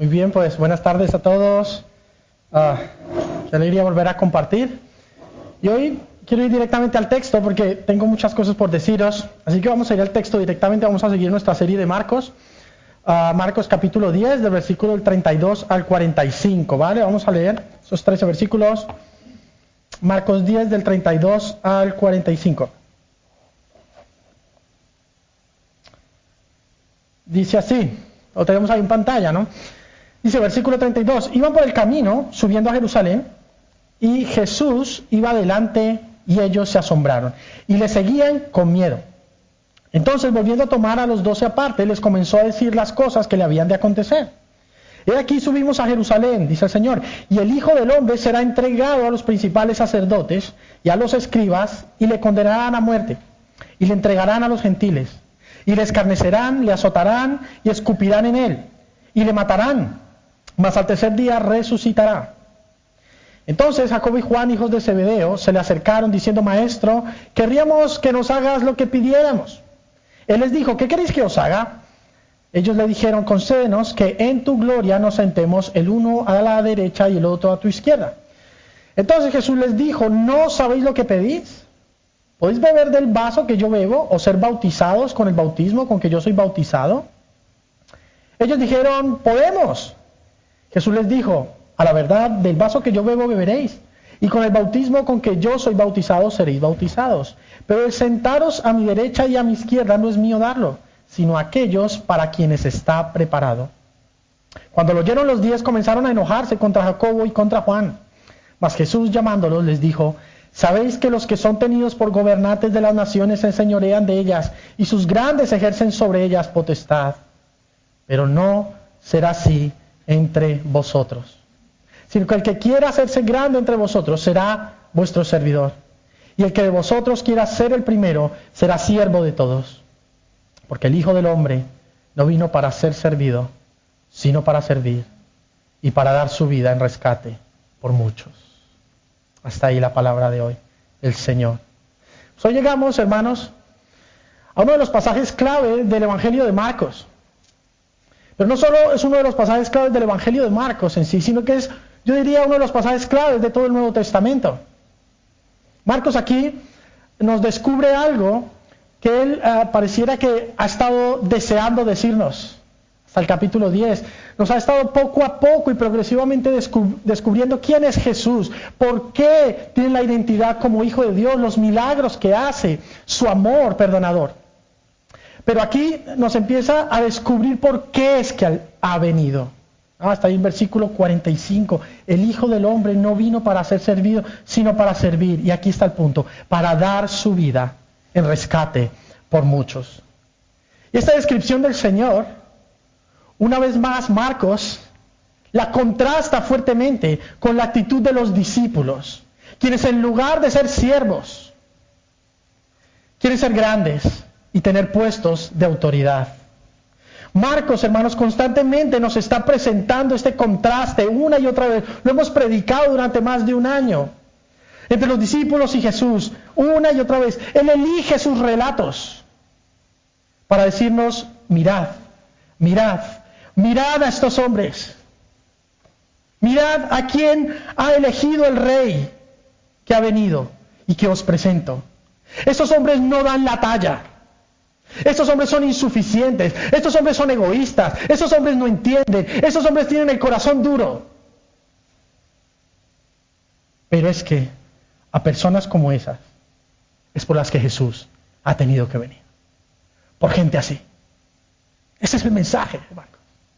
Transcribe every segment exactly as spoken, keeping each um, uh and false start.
Muy bien, pues buenas tardes a todos. Uh, qué alegría volver a compartir. Y hoy quiero ir directamente al texto porque tengo muchas cosas por deciros. Así que vamos a ir al texto directamente, vamos a seguir nuestra serie de Marcos. Uh, Marcos capítulo diez, del versículo del treinta y dos al cuarenta y cinco, ¿vale? Vamos a leer esos trece versículos. Marcos diez, del treinta y dos al cuarenta y cinco. Dice así, lo tenemos ahí en pantalla, ¿no? Dice, versículo treinta y dos, iban por el camino subiendo a Jerusalén y Jesús iba adelante y ellos se asombraron y le seguían con miedo. Entonces, volviendo a tomar a los doce aparte, les comenzó a decir las cosas que le habían de acontecer. He aquí subimos a Jerusalén, dice el Señor, y el Hijo del Hombre será entregado a los principales sacerdotes y a los escribas y le condenarán a muerte y le entregarán a los gentiles y le escarnecerán, le azotarán y escupirán en él y le matarán. Mas al tercer día resucitará. Entonces Jacobo y Juan, hijos de Zebedeo, se le acercaron diciendo, Maestro, querríamos que nos hagas lo que pidiéramos. Él les dijo, ¿qué queréis que os haga? Ellos le dijeron, concédenos que en tu gloria nos sentemos el uno a la derecha y el otro a tu izquierda. Entonces Jesús les dijo, ¿no sabéis lo que pedís? ¿Podéis beber del vaso que yo bebo o ser bautizados con el bautismo con que yo soy bautizado? Ellos dijeron, podemos. Jesús les dijo, a la verdad, del vaso que yo bebo beberéis, y con el bautismo con que yo soy bautizado seréis bautizados. Pero el sentaros a mi derecha y a mi izquierda no es mío darlo, sino a aquellos para quienes está preparado. Cuando lo oyeron los diez comenzaron a enojarse contra Jacobo y contra Juan. Mas Jesús llamándolos les dijo, ¿sabéis que los que son tenidos por gobernantes de las naciones se enseñorean de ellas, y sus grandes ejercen sobre ellas potestad? Pero no será así entre vosotros, sino que el que quiera hacerse grande entre vosotros será vuestro servidor, y el que de vosotros quiera ser el primero será siervo de todos, porque el Hijo del Hombre no vino para ser servido, sino para servir y para dar su vida en rescate por muchos. Hasta ahí la palabra de hoy, el Señor. Pues hoy llegamos, hermanos, a uno de los pasajes clave del Evangelio de Marcos. Pero no solo es uno de los pasajes claves del Evangelio de Marcos en sí, sino que es, yo diría, uno de los pasajes claves de todo el Nuevo Testamento. Marcos aquí nos descubre algo que él uh, pareciera que ha estado deseando decirnos. Hasta el capítulo diez. Nos ha estado poco a poco y progresivamente descub- descubriendo quién es Jesús, por qué tiene la identidad como Hijo de Dios, los milagros que hace, su amor perdonador. Pero aquí nos empieza a descubrir por qué es que ha venido. Ah, hasta ahí en versículo cuarenta y cinco. El Hijo del Hombre no vino para ser servido, sino para servir. Y aquí está el punto. Para dar su vida en rescate por muchos. Y esta descripción del Señor, una vez más Marcos, la contrasta fuertemente con la actitud de los discípulos, quienes en lugar de ser siervos, quieren ser grandes y tener puestos de autoridad. Marcos, hermanos, constantemente nos está presentando este contraste una y otra vez. Lo hemos predicado durante más de un año. Entre los discípulos y Jesús, una y otra vez. Él elige sus relatos para decirnos, mirad, mirad, mirad a estos hombres. Mirad a quien ha elegido el Rey que ha venido y que os presento. Estos hombres no dan la talla. Estos hombres son insuficientes, estos hombres son egoístas, estos hombres no entienden, estos hombres tienen el corazón duro. Pero es que a personas como esas es por las que Jesús ha tenido que venir. Por gente así. Ese es el mensaje, hermano.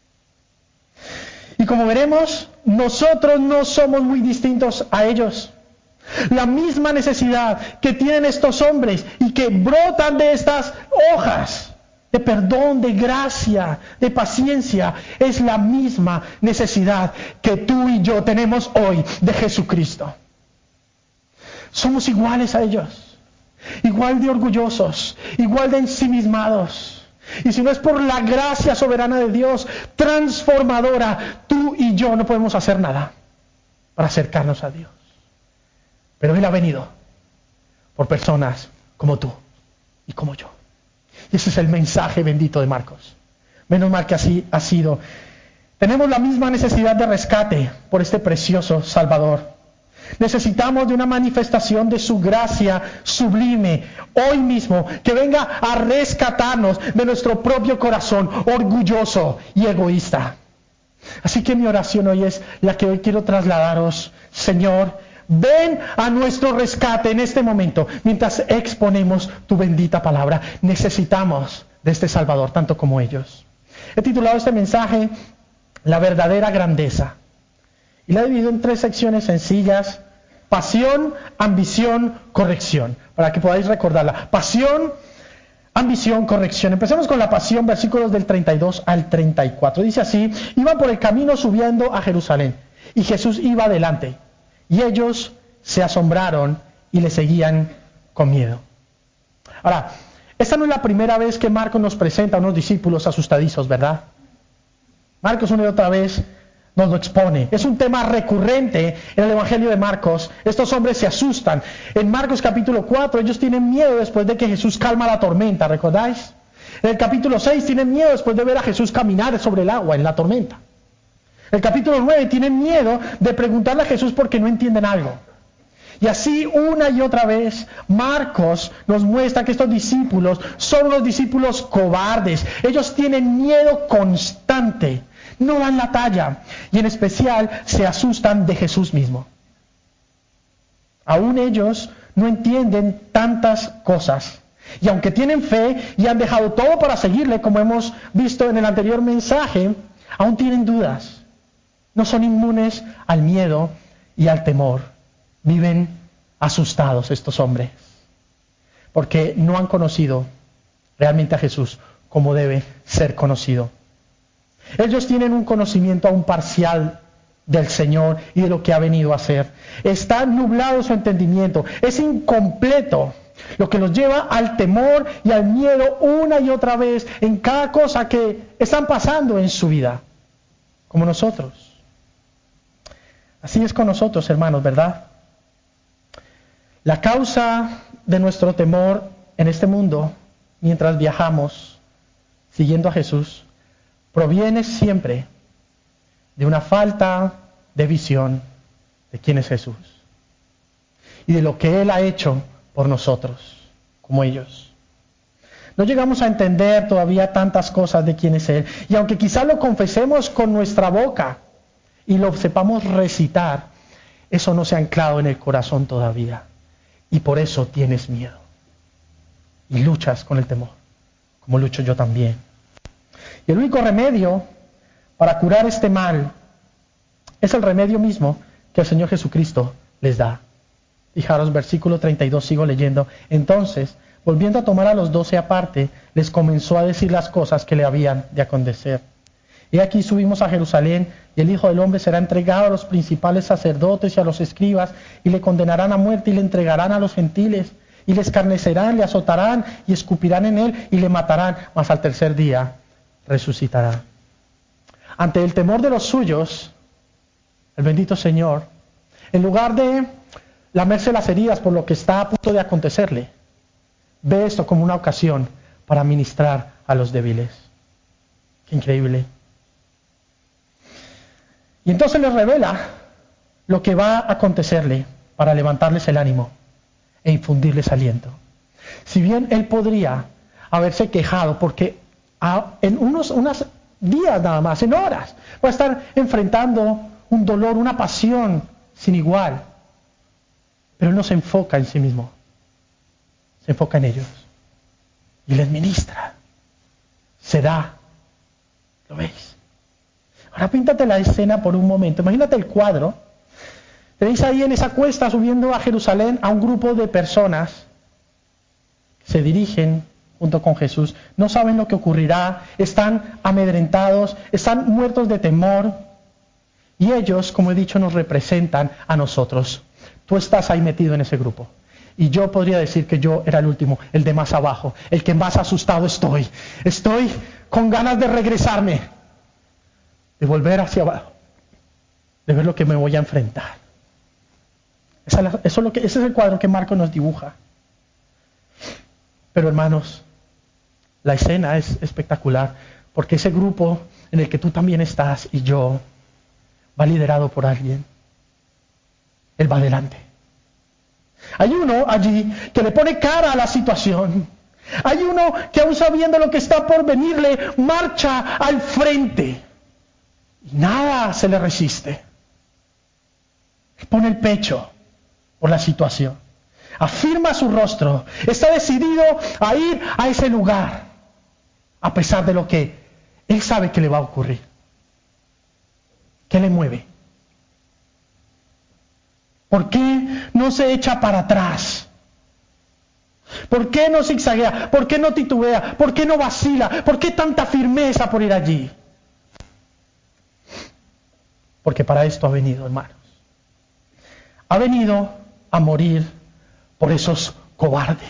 Y como veremos, nosotros no somos muy distintos a ellos. La misma necesidad que tienen estos hombres y que brotan de estas hojas de perdón, de gracia, de paciencia, es la misma necesidad que tú y yo tenemos hoy de Jesucristo. Somos iguales a ellos, igual de orgullosos, igual de ensimismados. Y si no es por la gracia soberana de Dios, transformadora, tú y yo no podemos hacer nada para acercarnos a Dios. Pero Él ha venido por personas como tú y como yo. Y ese es el mensaje bendito de Marcos. Menos mal que así ha sido. Tenemos la misma necesidad de rescate por este precioso Salvador. Necesitamos de una manifestación de su gracia sublime hoy mismo, que venga a rescatarnos de nuestro propio corazón orgulloso y egoísta. Así que mi oración hoy es la que hoy quiero trasladaros. Señor, ven a nuestro rescate en este momento mientras exponemos tu bendita palabra. Necesitamos de este Salvador tanto como ellos. He titulado este mensaje La verdadera grandeza. Y la he dividido en tres secciones sencillas: pasión, ambición, corrección, para que podáis recordarla. Pasión, ambición, corrección. Empecemos con la pasión, versículos del treinta y dos al treinta y cuatro. Dice así: iban por el camino subiendo a Jerusalén, y Jesús iba adelante, y ellos se asombraron y le seguían con miedo. Ahora, esta no es la primera vez que Marcos nos presenta a unos discípulos asustadizos, ¿verdad? Marcos una y otra vez nos lo expone. Es un tema recurrente en el Evangelio de Marcos. Estos hombres se asustan. En Marcos capítulo cuatro, ellos tienen miedo después de que Jesús calma la tormenta, ¿recordáis? En el capítulo seis tienen miedo después de ver a Jesús caminar sobre el agua en la tormenta. En el capítulo nueve tienen miedo de preguntarle a Jesús porque no entienden algo. Y así una y otra vez Marcos nos muestra que estos discípulos son unos discípulos cobardes. Ellos tienen miedo constante. No dan la talla, y en especial se asustan de Jesús mismo. Aún ellos no entienden tantas cosas, y aunque tienen fe y han dejado todo para seguirle, como hemos visto en el anterior mensaje, aún tienen dudas. No son inmunes al miedo y al temor. Viven asustados estos hombres, porque no han conocido realmente a Jesús como debe ser conocido. Ellos tienen un conocimiento aún parcial del Señor y de lo que ha venido a hacer. Está nublado su entendimiento, es incompleto, lo que los lleva al temor y al miedo una y otra vez en cada cosa que están pasando en su vida, como nosotros. Así es con nosotros, hermanos, ¿verdad? La causa de nuestro temor en este mundo, mientras viajamos siguiendo a Jesús, proviene siempre de una falta de visión de quién es Jesús y de lo que Él ha hecho por nosotros, como ellos. No llegamos a entender todavía tantas cosas de quién es Él, y aunque quizá lo confesemos con nuestra boca y lo sepamos recitar, eso no se ha anclado en el corazón todavía, y por eso tienes miedo y luchas con el temor, como lucho yo también. Y el único remedio para curar este mal es el remedio mismo que el Señor Jesucristo les da. Fijaros, versículo treinta y dos, sigo leyendo. Entonces, volviendo a tomar a los doce aparte, les comenzó a decir las cosas que le habían de acontecer. Y aquí subimos a Jerusalén, y el Hijo del Hombre será entregado a los principales sacerdotes y a los escribas, y le condenarán a muerte y le entregarán a los gentiles, y le escarnecerán, le azotarán y escupirán en él y le matarán, mas al tercer día resucitará. Ante el temor de los suyos, el bendito Señor, en lugar de lamerse las heridas por lo que está a punto de acontecerle, ve esto como una ocasión para ministrar a los débiles. Qué increíble. Y entonces les revela lo que va a acontecerle para levantarles el ánimo e infundirles aliento. Si bien él podría haberse quejado porque a, en unos unos días nada más, en horas, va a estar enfrentando un dolor, una pasión sin igual, pero él no se enfoca en sí mismo, se enfoca en ellos y les ministra, se da. ¿Lo veis? Ahora píntate la escena por un momento, imagínate el cuadro. Tenéis ahí en esa cuesta subiendo a Jerusalén a un grupo de personas que se dirigen junto con Jesús, no saben lo que ocurrirá, están amedrentados, están muertos de temor, y ellos, como he dicho, nos representan a nosotros. Tú estás ahí metido en ese grupo, y yo podría decir que yo era el último, el de más abajo, el que más asustado estoy, estoy con ganas de regresarme, de volver hacia abajo, de ver lo que me voy a enfrentar. Esa es la, eso es lo que, ese es el cuadro que Marcos nos dibuja. Pero hermanos, la escena es espectacular, porque ese grupo en el que tú también estás y yo, va liderado por alguien. Él va adelante. Hay uno allí que le pone cara a la situación. Hay uno que aún sabiendo lo que está por venirle, marcha al frente. Y nada se le resiste. Él pone el pecho por la situación. Afirma su rostro. Está decidido a ir a ese lugar. A pesar de lo que él sabe que le va a ocurrir. ¿Qué le mueve? ¿Por qué no se echa para atrás? ¿Por qué no zigzaguea? ¿Por qué no titubea? ¿Por qué no vacila? ¿Por qué tanta firmeza por ir allí? Porque para esto ha venido, hermanos. Ha venido a morir por esos cobardes,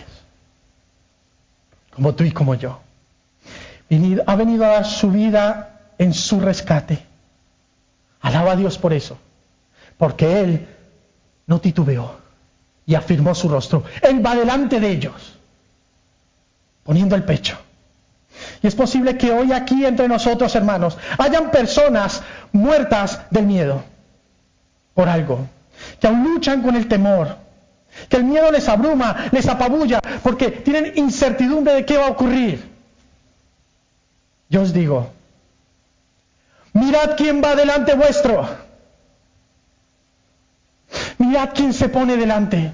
como tú y como yo. Ha venido a dar su vida en su rescate. Alaba a Dios por eso, porque Él no titubeó y afirmó su rostro. Él va delante de ellos, poniendo el pecho. Y es posible que hoy aquí entre nosotros, hermanos, hayan personas muertas del miedo por algo, que aún luchan con el temor, que el miedo les abruma, les apabulla, porque tienen incertidumbre de qué va a ocurrir. Yo os digo, mirad quién va delante vuestro. Mirad quién se pone delante.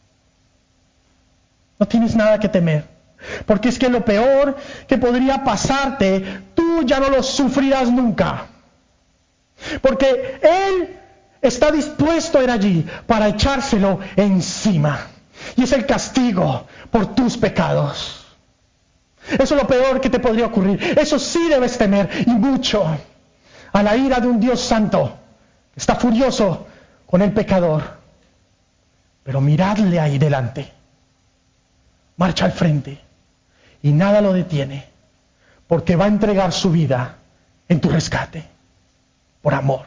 No tienes nada que temer. Porque es que lo peor que podría pasarte, tú ya no lo sufrirás nunca. Porque Él está dispuesto a ir allí para echárselo encima. Y es el castigo por tus pecados. Eso es lo peor que te podría ocurrir. Eso sí debes temer, y mucho, a la ira de un Dios santo. Está furioso con el pecador. Pero miradle ahí delante. Marcha al frente. Y nada lo detiene. Porque va a entregar su vida en tu rescate. Por amor.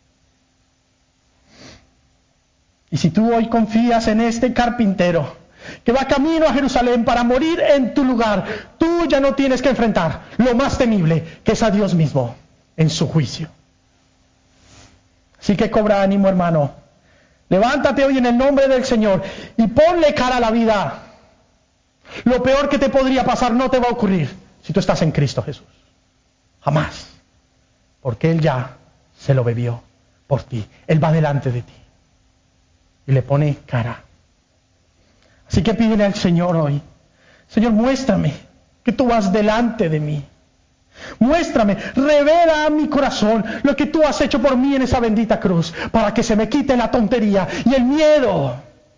Y si tú hoy confías en este carpintero que va camino a Jerusalén para morir en tu lugar, tú ya no tienes que enfrentar lo más temible, que es a Dios mismo en su juicio. Así que cobra ánimo, hermano. Levántate hoy en el nombre del Señor y ponle cara a la vida. Lo peor que te podría pasar no te va a ocurrir si tú estás en Cristo Jesús. Jamás. Porque Él ya se lo bebió por ti. Él va delante de ti y le pone cara. Así que pídele al Señor hoy: Señor, muéstrame que tú vas delante de mí. Muéstrame, revela a mi corazón lo que tú has hecho por mí en esa bendita cruz, para que se me quite la tontería y el miedo.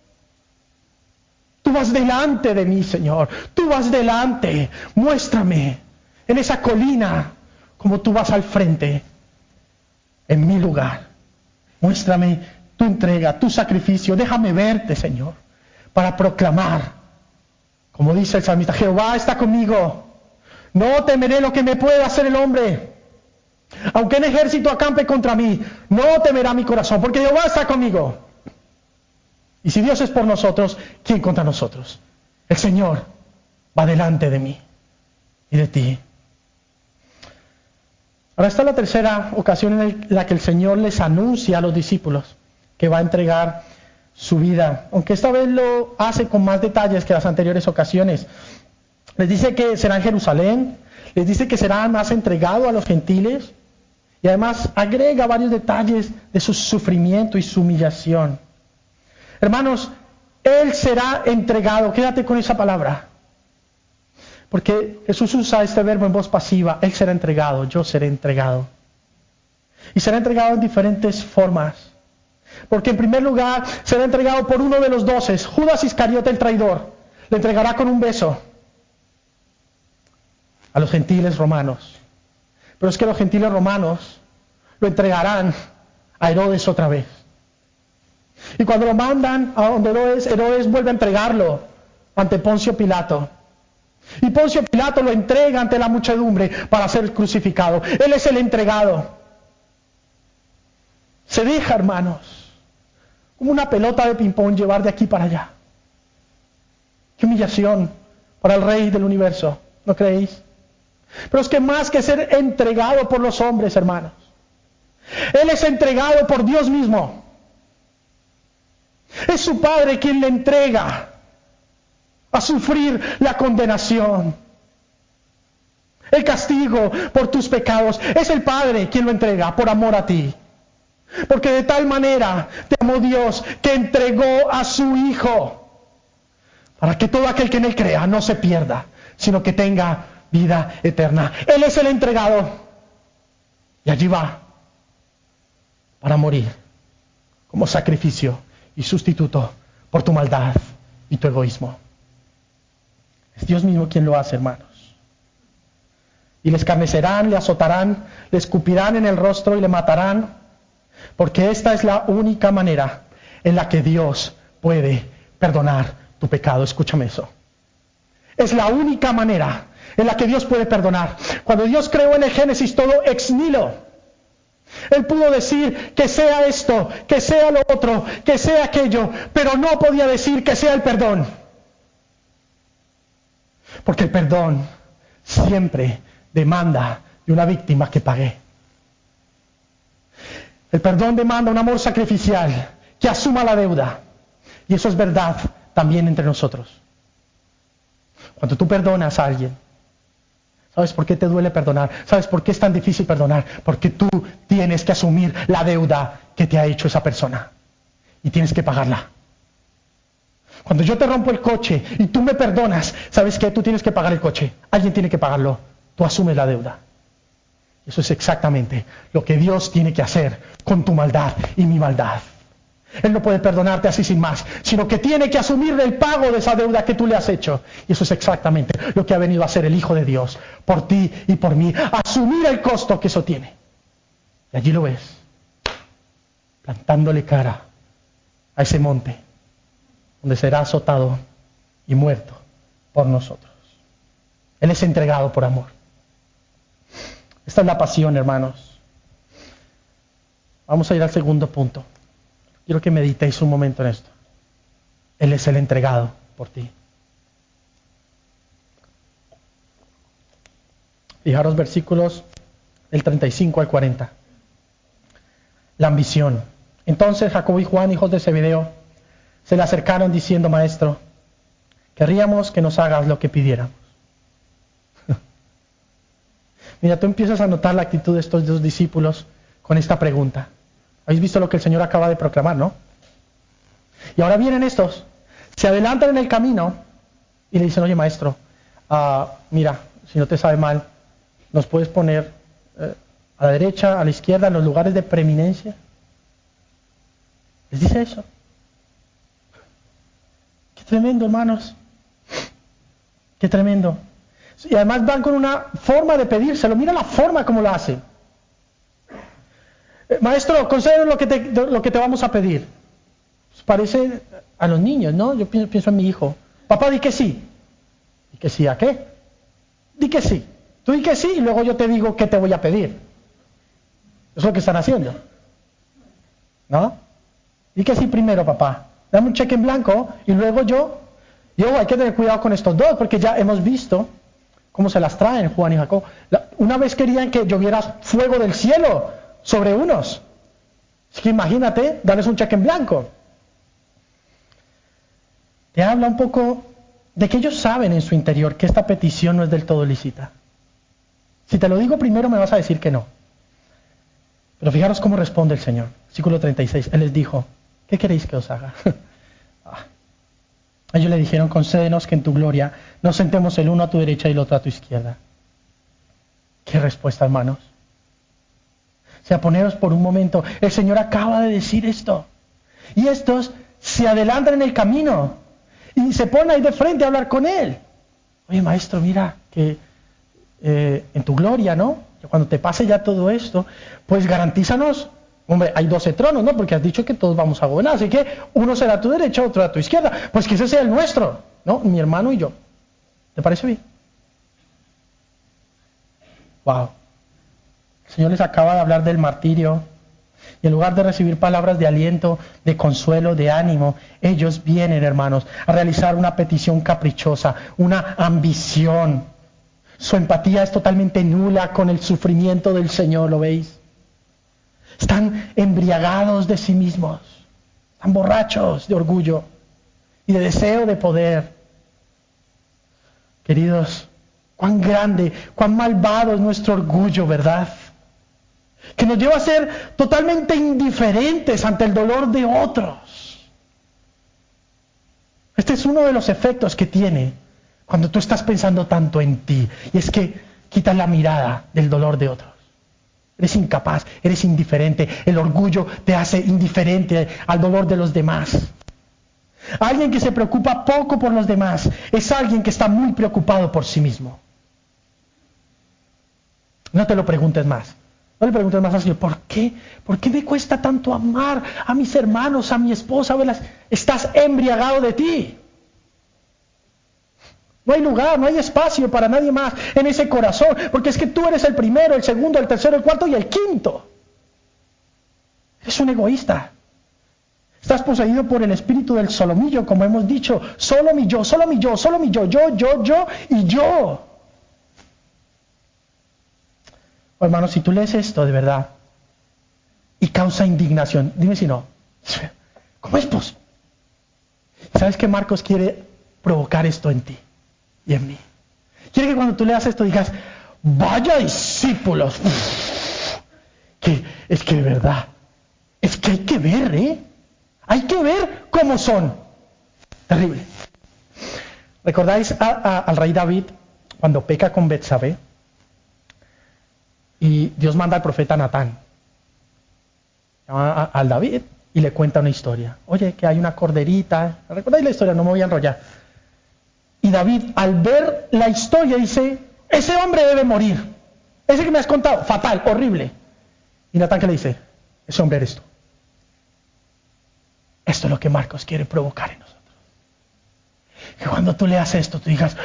Tú vas delante de mí, Señor. Tú vas delante. Muéstrame en esa colina como tú vas al frente, en mi lugar. Muéstrame tu entrega, tu sacrificio. Déjame verte, Señor, para proclamar, como dice el salmista: Jehová está conmigo. No temeré lo que me pueda hacer el hombre. Aunque en ejército acampe contra mí, no temerá mi corazón, porque Jehová está conmigo. Y si Dios es por nosotros, ¿quién contra nosotros? El Señor va delante de mí y de ti. Ahora está la tercera ocasión en la que el Señor les anuncia a los discípulos que va a entregar su vida, aunque esta vez lo hace con más detalles que las anteriores ocasiones. Les dice que será en Jerusalén, les dice que será más entregado a los gentiles, y además agrega varios detalles de su sufrimiento y su humillación. Hermanos, Él será entregado. Quédate con esa palabra, porque Jesús usa este verbo en voz pasiva. Él será entregado, yo seré entregado. Y será entregado en diferentes formas. Porque en primer lugar será entregado por uno de los doce, Judas Iscariote el traidor. Le entregará con un beso a los gentiles romanos. Pero es que los gentiles romanos lo entregarán a Herodes otra vez. Y cuando lo mandan a donde Herodes, Herodes vuelve a entregarlo ante Poncio Pilato. Y Poncio Pilato lo entrega ante la muchedumbre para ser crucificado. Él es el entregado. Se deja, hermanos, como una pelota de ping-pong llevar de aquí para allá. Qué humillación para el Rey del universo, ¿no creéis? Pero es que más que ser entregado por los hombres, hermanos, Él es entregado por Dios mismo. Es su Padre quien le entrega a sufrir la condenación, el castigo por tus pecados. Es el Padre quien lo entrega por amor a ti. Porque de tal manera te amó Dios que entregó a su Hijo, para que todo aquel que en Él crea no se pierda, sino que tenga vida eterna. Él es el entregado. Y allí va para morir como sacrificio y sustituto por tu maldad y tu egoísmo. Es Dios mismo quien lo hace, hermanos. Y le escarnecerán, le azotarán, le escupirán en el rostro y le matarán, porque esta es la única manera en la que Dios puede perdonar tu pecado. Escúchame eso. Es la única manera en la que Dios puede perdonar. Cuando Dios creó en el Génesis todo ex nihilo, Él pudo decir que sea esto, que sea lo otro, que sea aquello, pero no podía decir que sea el perdón. Porque el perdón siempre demanda de una víctima que pague. El perdón demanda un amor sacrificial que asuma la deuda. Y eso es verdad también entre nosotros. Cuando tú perdonas a alguien, ¿sabes por qué te duele perdonar? ¿Sabes por qué es tan difícil perdonar? Porque tú tienes que asumir la deuda que te ha hecho esa persona. Y tienes que pagarla. Cuando yo te rompo el coche y tú me perdonas, ¿sabes qué? Tú tienes que pagar el coche. Alguien tiene que pagarlo. Tú asumes la deuda. Eso es exactamente lo que Dios tiene que hacer con tu maldad y mi maldad. Él no puede perdonarte así sin más, sino que tiene que asumir el pago de esa deuda que tú le has hecho. Y eso es exactamente lo que ha venido a hacer el Hijo de Dios, por ti y por mí. Asumir el costo que eso tiene. Y allí lo ves, plantándole cara a ese monte, donde será azotado y muerto por nosotros. Él es entregado por amor. Esta es la pasión, hermanos. Vamos a ir al segundo punto. Quiero que meditéis un momento en esto. Él es el entregado por ti. Fijaros versículos del treinta y cinco al cuarenta. La ambición. Entonces Jacobo y Juan, hijos de Zebedeo, se le acercaron diciendo: Maestro, querríamos que nos hagas lo que pidiéramos. Mira, tú empiezas a notar la actitud de estos dos discípulos con esta pregunta. ¿Habéis visto lo que el Señor acaba de proclamar, no? Y ahora vienen estos, se adelantan en el camino y le dicen: Oye, maestro, uh, mira, si no te sabe mal, ¿nos puedes poner eh, a la derecha, a la izquierda, en los lugares de preeminencia? Les dice eso. Qué tremendo, hermanos. Qué tremendo. Y además van con una forma de pedírselo. Mira la forma como lo hacen. Eh, maestro, concédenos lo que te, lo que te vamos a pedir. Pues parece a los niños, ¿no? Yo pienso, pienso en mi hijo. Papá, di que sí. ¿Di que sí a qué? Di que sí. Tú di que sí y luego yo te digo qué te voy a pedir. Eso es lo que están haciendo. ¿No? Di que sí primero, papá. Dame un cheque en blanco y luego yo... Yo hay que tener cuidado con estos dos porque ya hemos visto cómo se las traen Juan y Jacob. La, una vez querían que lloviera fuego del cielo sobre unos. Así que imagínate, darles un cheque en blanco. Te habla un poco de que ellos saben en su interior que esta petición no es del todo lícita. Si te lo digo primero me vas a decir que no. Pero fijaros cómo responde el Señor. Versículo treinta y seis. Él les dijo: ¿qué queréis que os haga? ah. Ellos le dijeron: concédenos que en tu gloria nos sentemos el uno a tu derecha y el otro a tu izquierda. ¿Qué respuesta, hermanos? O sea, poneros por un momento. El Señor acaba de decir esto. Y estos se adelantan en el camino y se ponen ahí de frente a hablar con Él. Oye, maestro, mira, que eh, en tu gloria, ¿no? Que cuando te pase ya todo esto, pues garantízanos. Hombre, hay doce tronos, ¿no? Porque has dicho que todos vamos a gobernar. Así que uno será a tu derecha, otro a tu izquierda. Pues que ese sea el nuestro, ¿no? Mi hermano y yo. ¿Te parece bien? Wow. El Señor les acaba de hablar del martirio. Y en lugar de recibir palabras de aliento, de consuelo, de ánimo, ellos vienen, hermanos, a realizar una petición caprichosa, una ambición. Su empatía es totalmente nula con el sufrimiento del Señor, ¿lo veis? Están embriagados de sí mismos, están borrachos de orgullo y de deseo de poder. Queridos, cuán grande, cuán malvado es nuestro orgullo, ¿verdad? Que nos lleva a ser totalmente indiferentes ante el dolor de otros. Este es uno de los efectos que tiene cuando tú estás pensando tanto en ti, y es que quitas la mirada del dolor de otros. Eres incapaz, eres indiferente. El orgullo te hace indiferente al dolor de los demás. Alguien que se preocupa poco por los demás es alguien que está muy preocupado por sí mismo. No te lo preguntes más. No le preguntes más al Señor, ¿por qué? ¿Por qué me cuesta tanto amar a mis hermanos, a mi esposa? A verlas? Estás embriagado de ti. No hay lugar, no hay espacio para nadie más en ese corazón, porque es que tú eres el primero, el segundo, el tercero, el cuarto y el quinto. Eres un egoísta. Estás poseído por el espíritu del solomillo, como hemos dicho. Solo mi yo, solo mi yo, solo mi yo, yo, yo, yo y yo. Oh, hermano, si tú lees esto de verdad y causa indignación, dime si no. ¿Cómo es posible? ¿Sabes que Marcos quiere provocar esto en ti y en mí? Quiere que cuando tú leas esto digas, vaya discípulos. Uf, que es que de verdad, es que hay que ver, ¿eh? Hay que ver cómo son. Terrible. ¿Recordáis a, a, al rey David cuando peca con Betsabé? Y Dios manda al profeta Natán a, al David y le cuenta una historia. Oye, que hay una corderita. ¿Recordáis la historia? No me voy a enrollar. Y David, al ver la historia, dice, ese hombre debe morir. Ese que me has contado, fatal, horrible. Y Natán, ¿qué le dice? Ese hombre eres tú. Esto es lo que Marcos quiere provocar en nosotros. Que cuando tú leas esto, tú digas,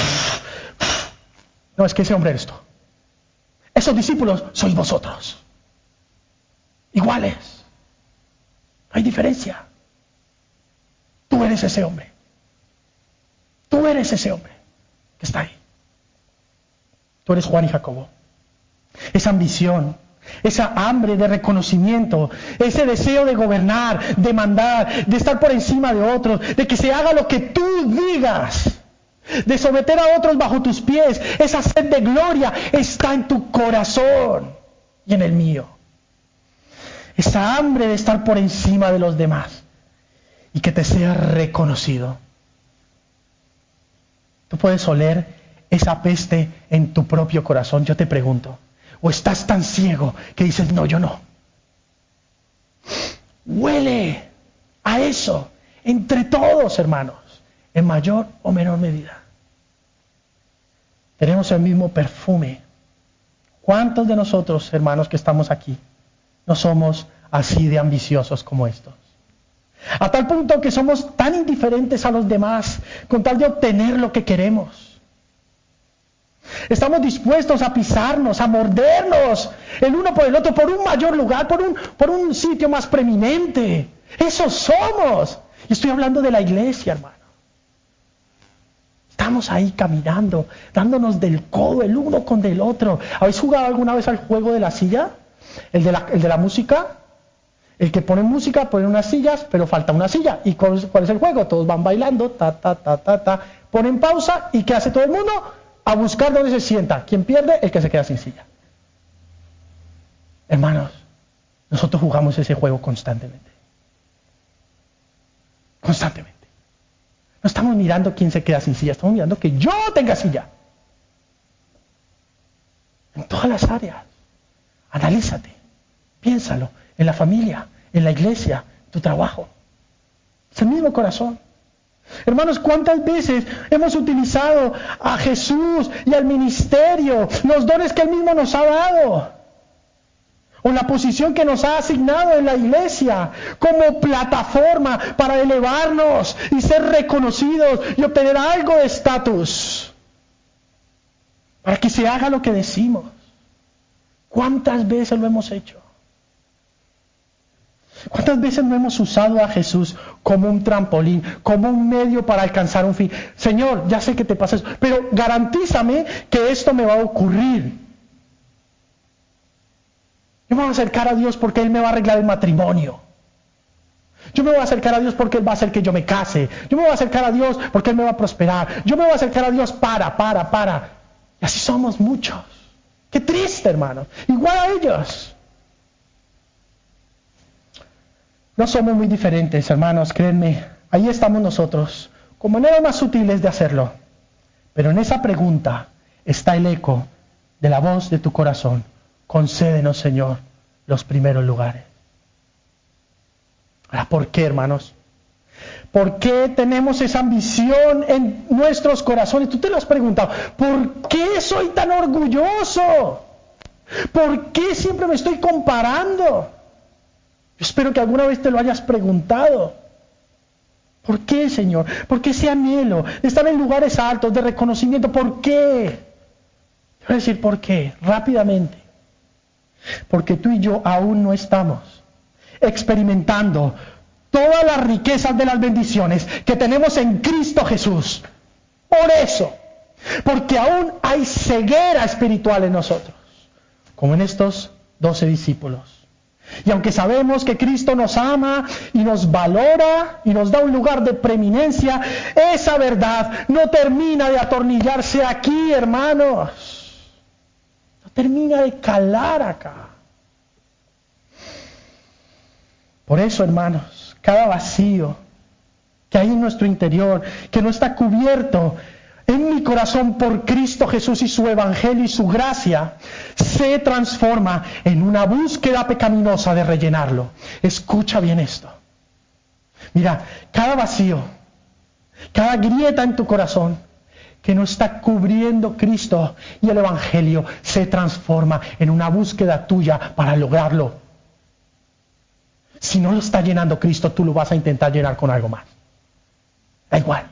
no, es que ese hombre eres tú. Esos discípulos sois vosotros. Iguales. No hay diferencia. Tú eres ese hombre. Tú eres ese hombre que está ahí. Tú eres Juan y Jacobo. Esa ambición, esa hambre de reconocimiento, ese deseo de gobernar, de mandar, de estar por encima de otros, de que se haga lo que tú digas, de someter a otros bajo tus pies, esa sed de gloria está en tu corazón y en el mío. Esa hambre de estar por encima de los demás y que te sea reconocido. Tú puedes oler esa peste en tu propio corazón, yo te pregunto. ¿O estás tan ciego que dices, no, yo no? Huele a eso entre todos, hermanos, en mayor o menor medida. Tenemos el mismo perfume. ¿Cuántos de nosotros, hermanos, que estamos aquí, no somos así de ambiciosos como estos? A tal punto que somos tan indiferentes a los demás con tal de obtener lo que queremos. Estamos dispuestos a pisarnos, a mordernos el uno por el otro, por un mayor lugar, por un, por un sitio más preeminente. Eso somos. Y estoy hablando de la iglesia, hermano. Estamos ahí caminando, dándonos del codo el uno con el otro. ¿Habéis jugado alguna vez al juego de la silla? El de la, el de la música. El que pone música, pone unas sillas, pero falta una silla. ¿Y cuál es, cuál es el juego? Todos van bailando, ta, ta, ta, ta, ta. Ponen pausa, ¿y qué hace todo el mundo? A buscar dónde se sienta. ¿Quién pierde? El que se queda sin silla. Hermanos, nosotros jugamos ese juego constantemente. Constantemente. No estamos mirando quién se queda sin silla, estamos mirando que yo tenga silla. En todas las áreas. Analízate, piénsalo, en la familia, en la iglesia, tu trabajo. Es el mismo corazón. Hermanos, ¿cuántas veces hemos utilizado a Jesús y al ministerio, los dones que Él mismo nos ha dado, o la posición que nos ha asignado en la iglesia, como plataforma para elevarnos y ser reconocidos y obtener algo de estatus, para que se haga lo que decimos? ¿Cuántas veces lo hemos hecho? ¿Cuántas veces no hemos usado a Jesús como un trampolín, como un medio para alcanzar un fin? Señor, ya sé que te pasa eso, pero garantízame que esto me va a ocurrir. Yo me voy a acercar a Dios porque Él me va a arreglar el matrimonio. Yo me voy a acercar a Dios porque Él va a hacer que yo me case. Yo me voy a acercar a Dios porque Él me va a prosperar. Yo me voy a acercar a Dios para, para, para. Y así somos muchos. Qué triste, hermano. Igual a ellos. No somos muy diferentes, hermanos, créanme. Ahí estamos nosotros, con maneras más sutiles de hacerlo. Pero en esa pregunta está el eco de la voz de tu corazón. Concédenos, Señor, los primeros lugares. Ahora, ¿por qué, hermanos? ¿Por qué tenemos esa ambición en nuestros corazones? Tú te lo has preguntado. ¿Por qué soy tan orgulloso? ¿Por qué siempre me estoy comparando? Yo espero que alguna vez te lo hayas preguntado. ¿Por qué, Señor? ¿Por qué ese anhelo de estar en lugares altos, de reconocimiento? ¿Por qué? Te voy a decir por qué, rápidamente. Porque tú y yo aún no estamos experimentando todas las riquezas de las bendiciones que tenemos en Cristo Jesús. Por eso. Porque aún hay ceguera espiritual en nosotros, como en estos doce discípulos. Y aunque sabemos que Cristo nos ama y nos valora y nos da un lugar de preeminencia, esa verdad no termina de atornillarse aquí, hermanos. No termina de calar acá. Por eso, hermanos, cada vacío que hay en nuestro interior, que no está cubierto en mi corazón por Cristo Jesús y su evangelio y su gracia, se transforma en una búsqueda pecaminosa de rellenarlo. Escucha bien esto. Mira, cada vacío, cada grieta en tu corazón que no está cubriendo Cristo y el evangelio, se transforma en una búsqueda tuya para lograrlo. Si no lo está llenando Cristo, tú lo vas a intentar llenar con algo más. Da igual.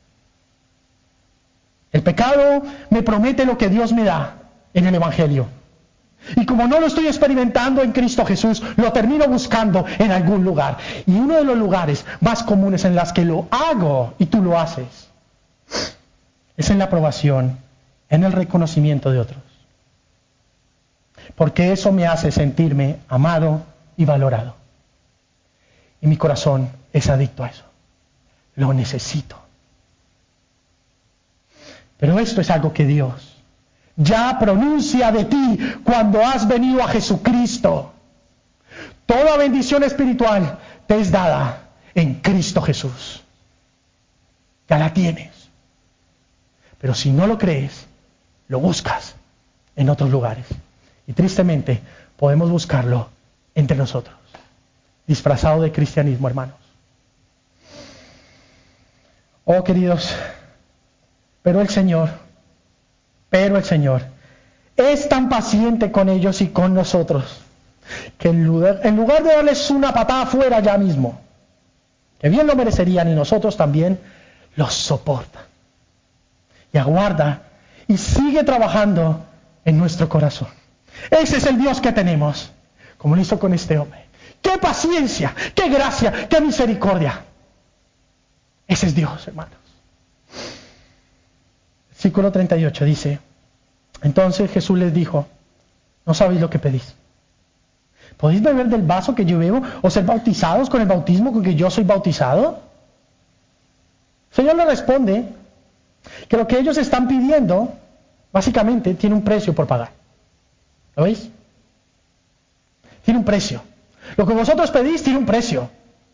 El pecado me promete lo que Dios me da en el evangelio. Y como no lo estoy experimentando en Cristo Jesús, lo termino buscando en algún lugar. Y uno de los lugares más comunes en las que lo hago y tú lo haces es en la aprobación, en el reconocimiento de otros. Porque eso me hace sentirme amado y valorado. Y mi corazón es adicto a eso. Lo necesito. Pero esto es algo que Dios ya pronuncia de ti cuando has venido a Jesucristo. Toda bendición espiritual te es dada en Cristo Jesús. Ya la tienes. Pero si no lo crees, lo buscas en otros lugares. Y tristemente podemos buscarlo entre nosotros, disfrazado de cristianismo, hermanos. Oh, queridos, pero el Señor, pero el Señor es tan paciente con ellos y con nosotros, que en lugar, en lugar de darles una patada afuera ya mismo, que bien lo merecerían y nosotros también, los soporta. Y aguarda y sigue trabajando en nuestro corazón. Ese es el Dios que tenemos, como lo hizo con este hombre. ¡Qué paciencia! ¡Qué gracia! ¡Qué misericordia! Ese es Dios, hermanos. Versículo treinta y ocho dice: entonces Jesús les dijo: no sabéis lo que pedís. ¿Podéis beber del vaso que yo bebo o ser bautizados con el bautismo con que yo soy bautizado? El Señor le responde que lo que ellos están pidiendo básicamente tiene un precio por pagar. ¿Lo veis? Tiene un precio. Lo que vosotros pedís tiene un precio.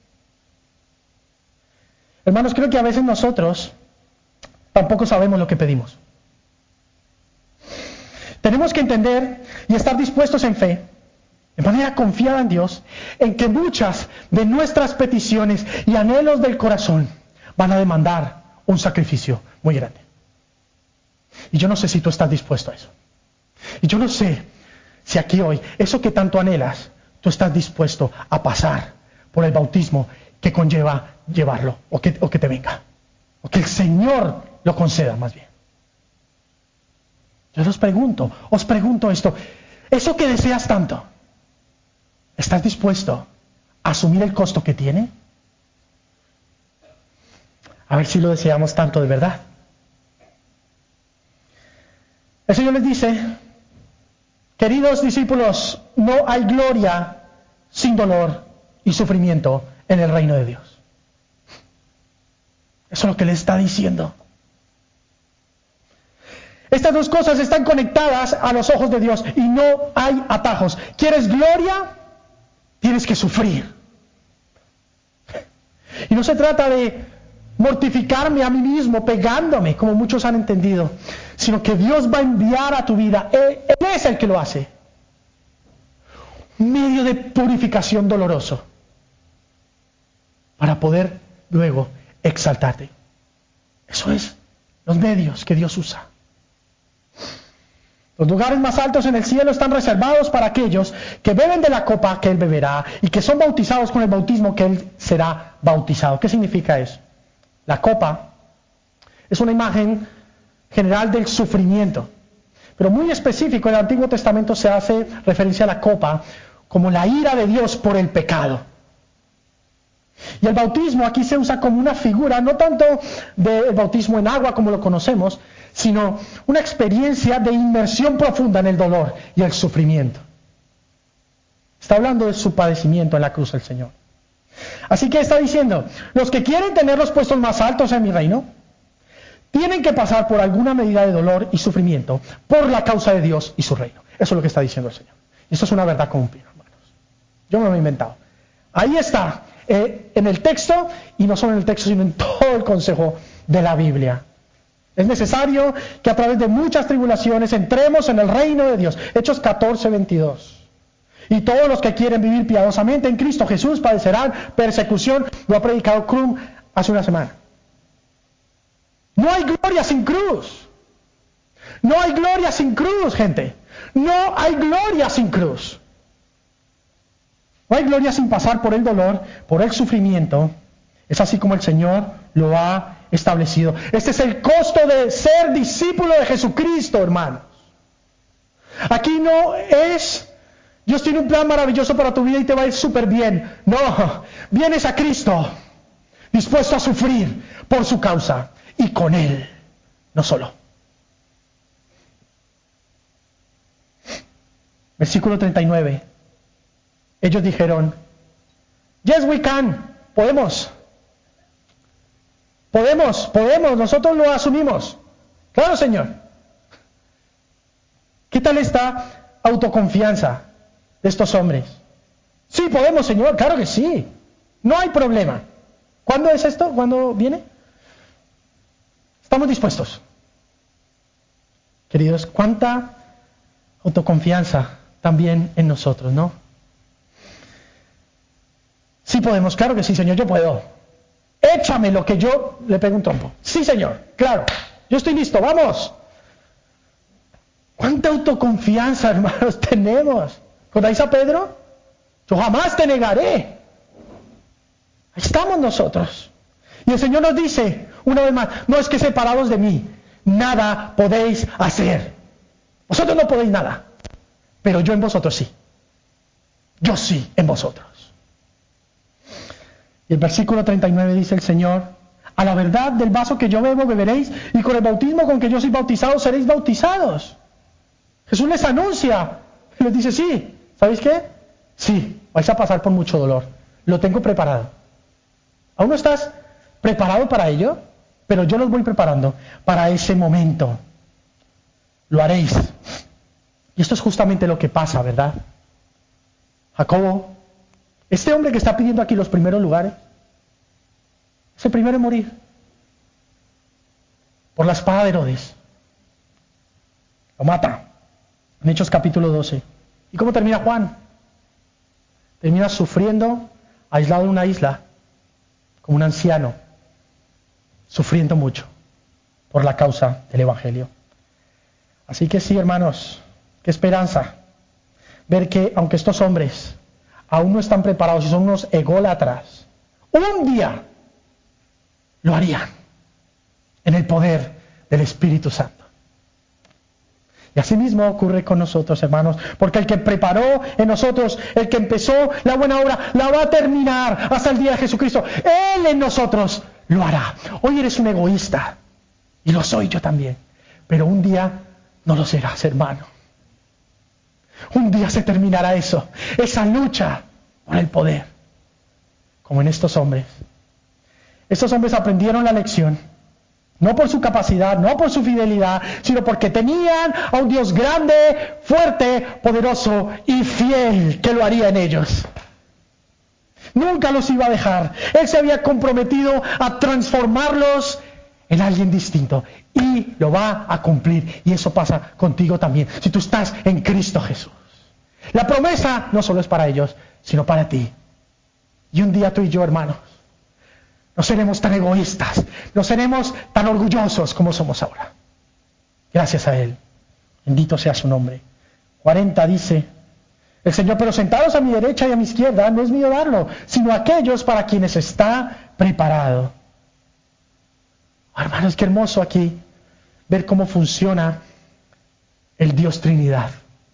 Hermanos, creo que a veces nosotros tampoco sabemos lo que pedimos. Tenemos que entender y estar dispuestos en fe, de manera confiada en Dios, en que muchas de nuestras peticiones y anhelos del corazón van a demandar un sacrificio muy grande. Y yo no sé si tú estás dispuesto a eso. Y yo no sé si aquí hoy, eso que tanto anhelas, tú estás dispuesto a pasar por el bautismo que conlleva llevarlo, o que, o que te venga, o que el Señor lo conceda más bien. Yo os pregunto, os pregunto esto, eso que deseas tanto, ¿estás dispuesto asumir el costo que tiene? A ver si lo deseamos tanto de verdad. El Señor les dice, queridos discípulos, no hay gloria sin dolor y sufrimiento en el reino de Dios. Eso es lo que le está diciendo. Estas dos cosas están conectadas a los ojos de Dios y no hay atajos. ¿Quieres gloria? Tienes que sufrir. Y no se trata de mortificarme a mí mismo, pegándome, como muchos han entendido, sino que Dios va a enviar a tu vida. Él, Él es el que lo hace. Un medio de purificación doloroso para poder luego exaltarte. Eso es los medios que Dios usa. Los lugares más altos en el cielo están reservados para aquellos que beben de la copa que Él beberá y que son bautizados con el bautismo que Él será bautizado. ¿Qué significa eso? La copa es una imagen general del sufrimiento, pero muy específico en el Antiguo Testamento se hace referencia a la copa como la ira de Dios por el pecado. Y el bautismo aquí se usa como una figura, no tanto del bautismo en agua como lo conocemos, sino una experiencia de inmersión profunda en el dolor y el sufrimiento. Está hablando de su padecimiento en la cruz del Señor. Así que está diciendo, los que quieren tener los puestos más altos en mi reino, tienen que pasar por alguna medida de dolor y sufrimiento por la causa de Dios y su reino. Eso es lo que está diciendo el Señor. Y esto es una verdad común, hermanos. Yo no lo he inventado. Ahí está, eh, en el texto, y no solo en el texto, sino en todo el consejo de la Biblia. Es necesario que a través de muchas tribulaciones entremos en el reino de Dios. Hechos catorce, veintidós. Y todos los que quieren vivir piadosamente en Cristo Jesús padecerán persecución. Lo ha predicado Crum hace una semana. No hay gloria sin cruz. No hay gloria sin cruz, gente. No hay gloria sin cruz. No hay gloria sin pasar por el dolor, por el sufrimiento. Es así como el Señor lo ha establecido. Este es el costo de ser discípulo de Jesucristo, hermanos. Aquí no es, Dios tiene un plan maravilloso para tu vida y te va a ir súper bien. No, vienes a Cristo dispuesto a sufrir por su causa y con Él, no solo. Versículo treinta y nueve. Ellos dijeron, yes we can, podemos. Podemos, podemos, nosotros lo asumimos. Claro, Señor. ¿Qué tal esta autoconfianza de estos hombres? Sí, podemos, Señor, claro que sí. No hay problema. ¿Cuándo es esto? ¿Cuándo viene? Estamos dispuestos. Queridos, cuánta autoconfianza también en nosotros, ¿no? Sí podemos, claro que sí, Señor, yo puedo. Échame lo que yo le pego un trompo. Sí, Señor, claro, yo estoy listo, vamos. ¿Cuánta autoconfianza, hermanos, tenemos? ¿Contáis a Pedro? Yo jamás te negaré. Ahí estamos nosotros. Y el Señor nos dice, una vez más, no es que separados de mí, nada podéis hacer. Vosotros no podéis nada, pero yo en vosotros sí. Yo sí en vosotros. Y el versículo treinta y nueve dice el Señor, a la verdad del vaso que yo bebo beberéis, y con el bautismo con que yo soy bautizado seréis bautizados. Jesús les anuncia, y les dice, sí, ¿sabéis qué? Sí, vais a pasar por mucho dolor, lo tengo preparado. ¿Aún no estás preparado para ello? Pero yo los voy preparando para ese momento. Lo haréis. Y esto es justamente lo que pasa, ¿verdad? Jacobo, este hombre que está pidiendo aquí los primeros lugares, es el primero en morir por la espada de Herodes. Lo mata en Hechos capítulo doce. ¿Y cómo termina Juan? Termina sufriendo, aislado en una isla, como un anciano, sufriendo mucho por la causa del Evangelio. Así que sí, hermanos, qué esperanza ver que aunque estos hombres aún no están preparados y son unos ególatras, un día lo harían en el poder del Espíritu Santo. Y así mismo ocurre con nosotros, hermanos, porque el que preparó en nosotros, el que empezó la buena obra, la va a terminar hasta el día de Jesucristo. Él en nosotros lo hará. Hoy eres un egoísta, y lo soy yo también, pero un día no lo serás, hermano. Un día se terminará eso, esa lucha por el poder, como en estos hombres. Estos hombres aprendieron la lección. No por su capacidad, no por su fidelidad, sino porque tenían a un Dios grande, fuerte, poderoso y fiel que lo haría en ellos. Nunca los iba a dejar. Él se había comprometido a transformarlos en alguien distinto y lo va a cumplir. Y eso pasa contigo también, si tú estás en Cristo Jesús. La promesa no solo es para ellos, sino para ti. Y un día tú y yo, hermanos, no seremos tan egoístas, no seremos tan orgullosos como somos ahora. Gracias a Él. Bendito sea su nombre. cuarenta dice el Señor: pero sentados a mi derecha y a mi izquierda, no es mío darlo, sino a aquellos para quienes está preparado. Oh, hermanos, qué hermoso aquí ver cómo funciona el Dios Trinidad.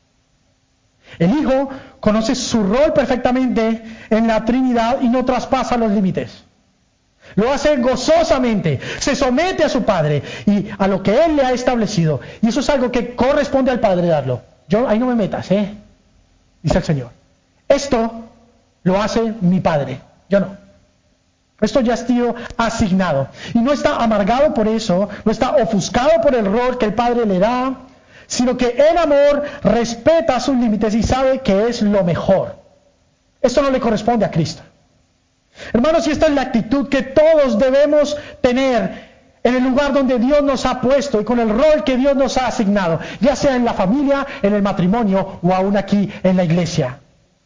El Hijo conoce su rol perfectamente en la Trinidad y no traspasa los límites. Lo hace gozosamente, se somete a su Padre y a lo que Él le ha establecido. Y eso es algo que corresponde al Padre darlo. Yo, ahí no me metas, ¿eh? Dice el Señor. Esto lo hace mi Padre, yo no. Esto ya ha sido asignado. Y no está amargado por eso, no está ofuscado por el rol que el Padre le da, sino que en amor respeta sus límites y sabe que es lo mejor. Esto no le corresponde a Cristo. Hermanos, y esta es la actitud que todos debemos tener en el lugar donde Dios nos ha puesto y con el rol que Dios nos ha asignado, ya sea en la familia, en el matrimonio o aún aquí en la iglesia.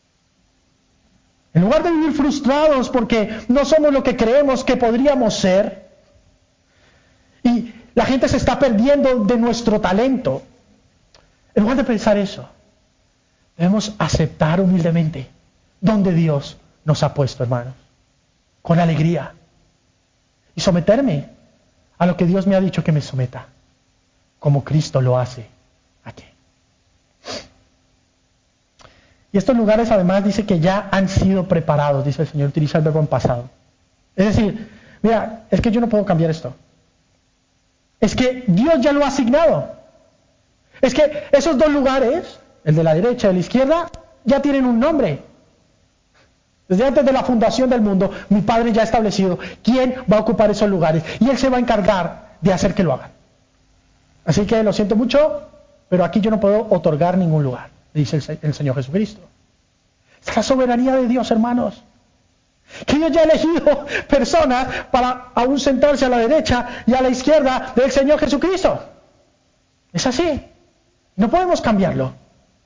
En lugar de vivir frustrados porque no somos lo que creemos que podríamos ser y la gente se está perdiendo de nuestro talento, en lugar de pensar eso, debemos aceptar humildemente donde Dios nos ha puesto, hermanos, con alegría, y someterme a lo que Dios me ha dicho que me someta, como Cristo lo hace aquí. Y estos lugares además dice que ya han sido preparados, dice el Señor, utiliza el verbo en pasado. Es decir, mira, es que yo no puedo cambiar esto. Es que Dios ya lo ha asignado. Es que esos dos lugares, el de la derecha y el de la izquierda, ya tienen un nombre. Desde antes de la fundación del mundo, mi Padre ya ha establecido quién va a ocupar esos lugares y Él se va a encargar de hacer que lo hagan. Así que lo siento mucho, pero aquí yo no puedo otorgar ningún lugar, dice el, el Señor Jesucristo. Es la soberanía de Dios, hermanos. Que Dios ya ha elegido personas para aún sentarse a la derecha y a la izquierda del Señor Jesucristo. Es así. No podemos cambiarlo.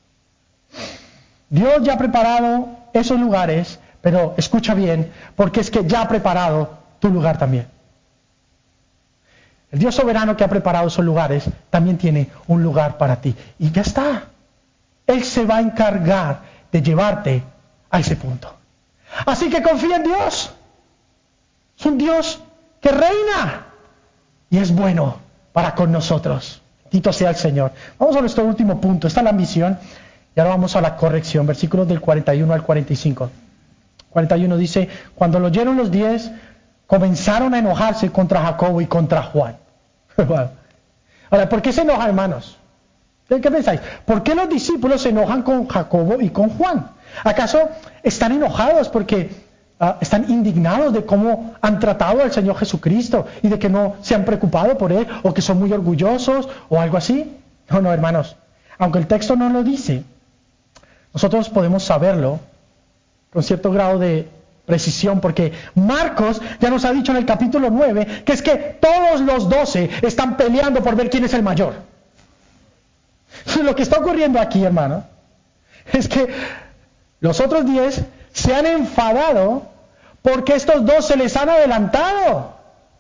Dios ya ha preparado esos lugares, pero escucha bien, porque es que ya ha preparado tu lugar también. El Dios soberano que ha preparado esos lugares también tiene un lugar para ti. Y ya está. Él se va a encargar de llevarte a ese punto. Así que confía en Dios. Es un Dios que reina y es bueno para con nosotros. Bendito sea el Señor. Vamos a nuestro último punto. Esta es la misión. Y ahora vamos a la corrección. Versículos del cuarenta y uno al cuarenta y cinco. cuarenta y uno dice: cuando lo oyeron los diez, comenzaron a enojarse contra Jacobo y contra Juan. Ahora, ¿por qué se enojan, hermanos? ¿Qué pensáis? ¿Por qué los discípulos se enojan con Jacobo y con Juan? ¿Acaso están enojados porque uh, están indignados de cómo han tratado al Señor Jesucristo y de que no se han preocupado por Él, o que son muy orgullosos o algo así? No, no, hermanos. Aunque el texto no lo dice, nosotros podemos saberlo con cierto grado de precisión, porque Marcos ya nos ha dicho en el capítulo nueve que es que todos los doce están peleando por ver quién es el mayor. Lo que está ocurriendo aquí, hermano, es que los otros diez se han enfadado porque estos dos se les han adelantado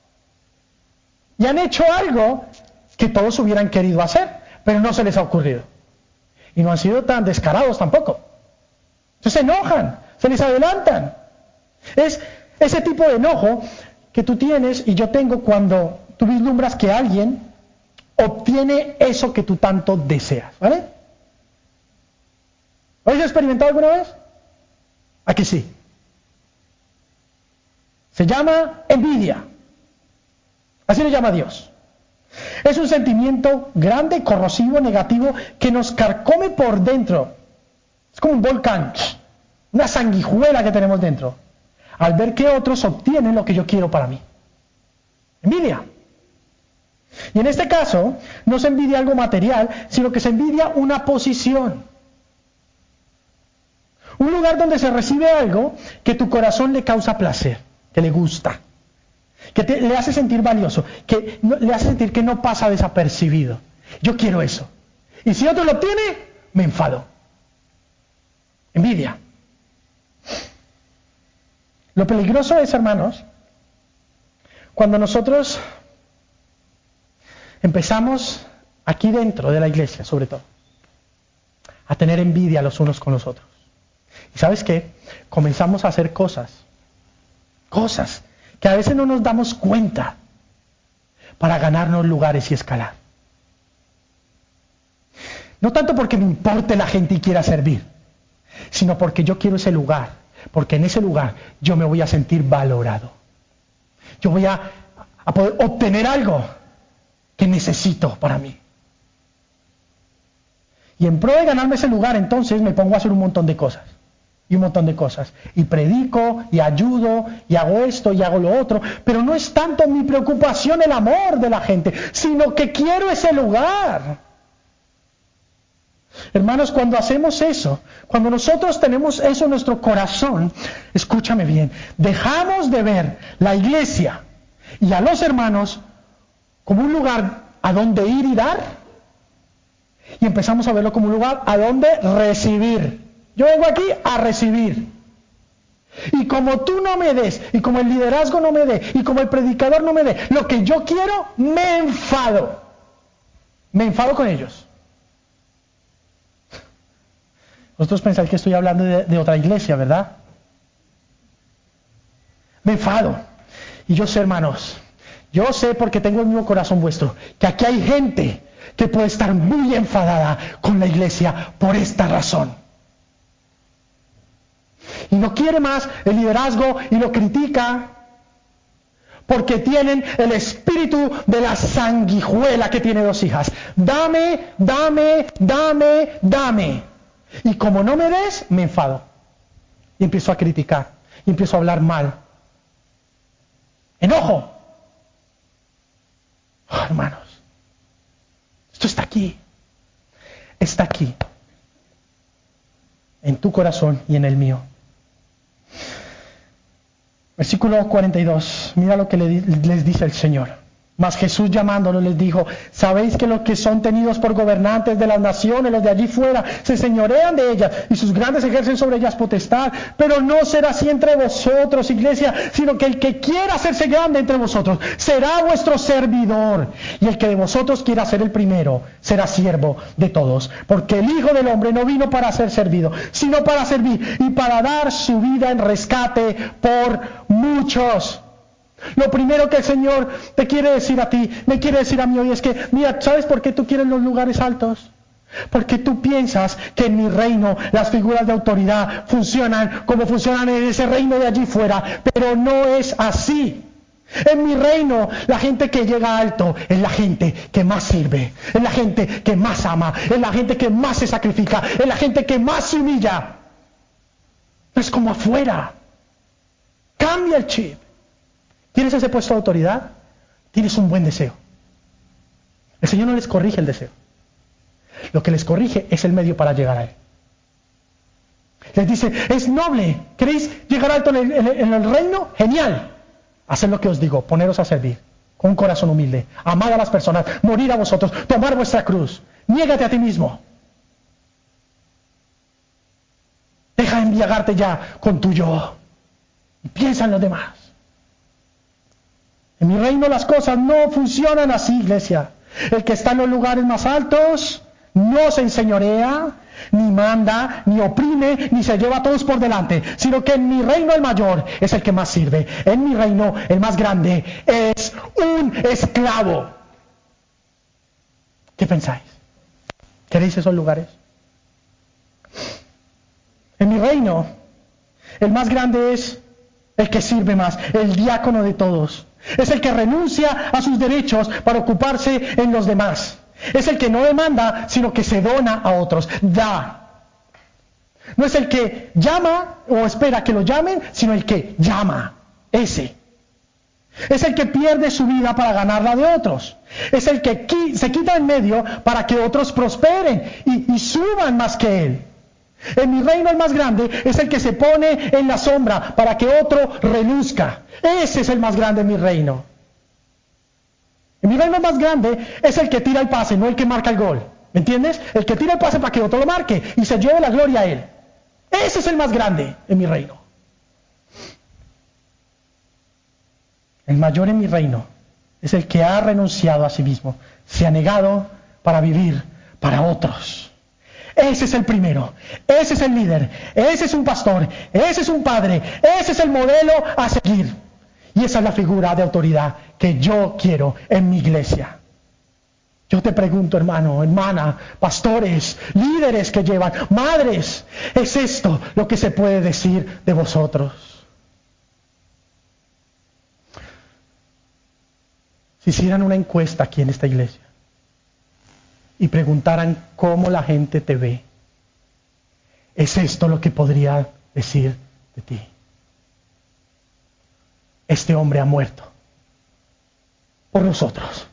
y han hecho algo que todos hubieran querido hacer, pero no se les ha ocurrido. Y no han sido tan descarados tampoco. Entonces se enojan, se les adelantan. Es ese tipo de enojo que tú tienes y yo tengo cuando tú vislumbras que alguien obtiene eso que tú tanto deseas, ¿vale? ¿Lo habéis experimentado alguna vez? Aquí sí. Se llama envidia. Así le llama Dios. Es un sentimiento grande, corrosivo, negativo, que nos carcome por dentro. Es como un volcán, una sanguijuela que tenemos dentro, al ver que otros obtienen lo que yo quiero para mí. Envidia. Y en este caso, no se envidia algo material, sino que se envidia una posición. Un lugar donde se recibe algo que tu corazón le causa placer, que le gusta, que te, le hace sentir valioso, que no, le hace sentir que no pasa desapercibido. Yo quiero eso. Y si otro lo obtiene, me enfado. Envidia. Lo peligroso es, hermanos, cuando nosotros empezamos aquí dentro de la iglesia, sobre todo, a tener envidia los unos con los otros. ¿Y sabes qué? Comenzamos a hacer cosas, cosas que a veces no nos damos cuenta para ganarnos lugares y escalar. No tanto porque me importe la gente y quiera servir, sino porque yo quiero ese lugar, porque en ese lugar yo me voy a sentir valorado. Yo voy a, a poder obtener algo que necesito para mí. Y en pro de ganarme ese lugar, entonces me pongo a hacer un montón de cosas. Y un montón de cosas. Y predico, y ayudo, y hago esto, y hago lo otro. Pero no es tanto mi preocupación el amor de la gente, sino que quiero ese lugar. Hermanos, cuando hacemos eso, cuando nosotros tenemos eso en nuestro corazón, escúchame bien, dejamos de ver la iglesia y a los hermanos como un lugar a donde ir y dar, y empezamos a verlo como un lugar a donde recibir. Yo vengo aquí a recibir. Y como tú no me des, y como el liderazgo no me dé, y como el predicador no me dé lo que yo quiero, me enfado. Me enfado con ellos. Vosotros pensáis que estoy hablando de, de otra iglesia, ¿verdad? Me enfado. Y yo sé, hermanos, yo sé porque tengo el mismo corazón vuestro, que aquí hay gente que puede estar muy enfadada con la iglesia por esta razón. Y no quiere más el liderazgo y lo critica porque tienen el espíritu de la sanguijuela que tiene dos hijas. Dame, dame, dame, dame. Y como no me des, me enfado. Y empiezo a criticar. Y empiezo a hablar mal. Enojo. Oh, hermanos. Esto está aquí. Está aquí. En tu corazón y en el mío. Versículo cuarenta y dos. Mira lo que les dice el Señor. Mas Jesús llamándolos les dijo: ¿sabéis que los que son tenidos por gobernantes de las naciones, los de allí fuera, se señorean de ellas y sus grandes ejercen sobre ellas potestad? Pero no será así entre vosotros, iglesia, sino que el que quiera hacerse grande entre vosotros será vuestro servidor, y el que de vosotros quiera ser el primero será siervo de todos. Porque el Hijo del Hombre no vino para ser servido, sino para servir y para dar su vida en rescate por muchos. Lo primero que el Señor te quiere decir a ti, me quiere decir a mí hoy es que, mira, ¿sabes por qué tú quieres los lugares altos? Porque tú piensas que en mi reino las figuras de autoridad funcionan como funcionan en ese reino de allí fuera, pero no es así. En mi reino, la gente que llega alto es la gente que más sirve, es la gente que más ama, es la gente que más se sacrifica, es la gente que más se humilla. No es como afuera. Cambia el chip. ¿Tienes ese puesto de autoridad? Tienes un buen deseo. El Señor no les corrige el deseo. Lo que les corrige es el medio para llegar a Él. Les dice, es noble. ¿Queréis llegar alto en el, en el, en el reino? Genial. Haced lo que os digo, poneros a servir. Con un corazón humilde. Amad a las personas. Morir a vosotros. Tomar vuestra cruz. Niégate a ti mismo. Deja de embriagarte ya con tu yo. Y piensa en los demás. En mi reino las cosas no funcionan así, iglesia. El que está en los lugares más altos no se enseñorea, ni manda, ni oprime, ni se lleva a todos por delante, sino que en mi reino el mayor es el que más sirve. En mi reino el más grande es un esclavo. ¿Qué pensáis? ¿Queréis esos lugares? En mi reino, el más grande es el que sirve más, el diácono de todos. Es el que renuncia a sus derechos para ocuparse en los demás. Es el que no demanda, sino que se dona a otros, da. No es el que llama o espera que lo llamen, sino el que llama. Ese. Es el que pierde su vida para ganarla de otros. Es el que qui- se quita en medio para que otros prosperen y, y suban más que él. En mi reino el más grande es el que se pone en la sombra para que otro reluzca. Ese es el más grande en mi reino. En mi reino el más grande es el que tira el pase, no el que marca el gol. ¿Me entiendes? El que tira el pase para que otro lo marque y se lleve la gloria a él. Ese es el más grande en mi reino. El mayor en mi reino es el que ha renunciado a sí mismo, se ha negado para vivir para otros. Ese es el primero, ese es el líder, ese es un pastor, ese es un padre, ese es el modelo a seguir. Y esa es la figura de autoridad que yo quiero en mi iglesia. Yo te pregunto, hermano, hermana, pastores, líderes que llevan, madres, ¿es esto lo que se puede decir de vosotros? Si hicieran una encuesta aquí en esta iglesia y preguntaran cómo la gente te ve, ¿es esto lo que podría decir de ti? Este hombre ha muerto por nosotros.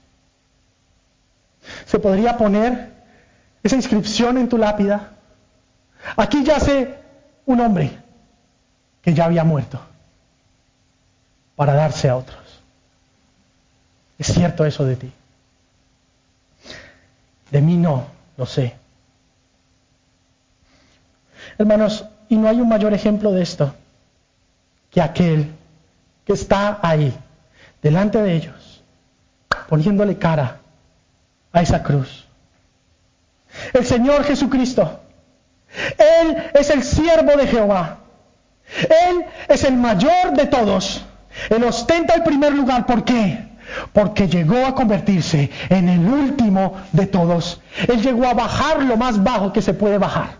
Se podría poner esa inscripción en tu lápida. Aquí yace un hombre que ya había muerto para darse a otros. ¿Es cierto eso de ti? De mí no, lo sé. Hermanos, y no hay un mayor ejemplo de esto que aquel que está ahí, delante de ellos, poniéndole cara a esa cruz. El Señor Jesucristo. Él es el siervo de Jehová. Él es el mayor de todos. Él ostenta el primer lugar. ¿Por qué? Porque llegó a convertirse en el último de todos. Él llegó a bajar lo más bajo que se puede bajar.